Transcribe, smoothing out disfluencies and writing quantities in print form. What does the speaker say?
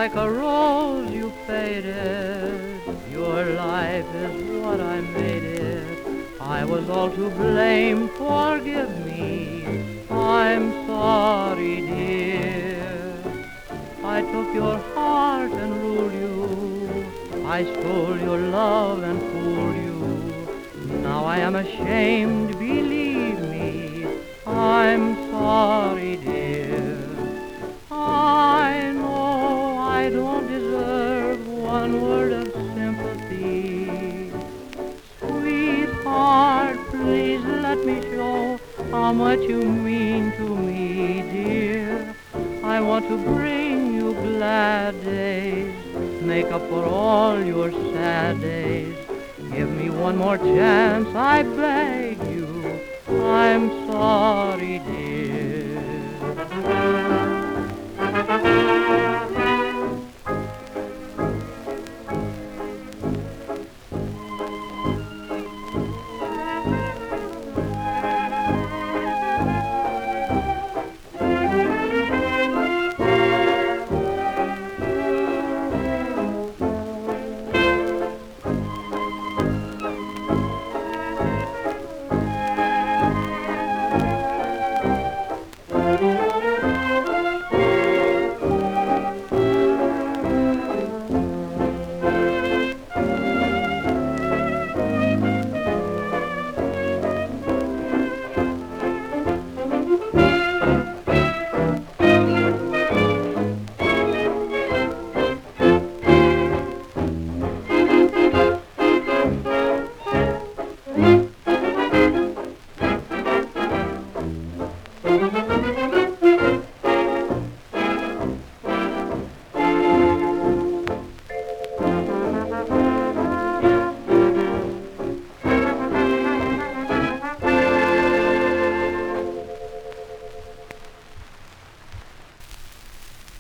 like a rose you faded. Your life is what I made it. I was all to blame, forgive me. I'm sorry, dear. I took your heart and ruled you. I stole your love and fooled you. Now I am ashamed, believe me. I'm sorry, dear. I know I don't deserve one word of sympathy. Sweetheart, please let me show how much you mean to me, dear. I want to bring you glad days, make up for all your sad days. Give me one more chance, I beg you. I'm sorry, dear.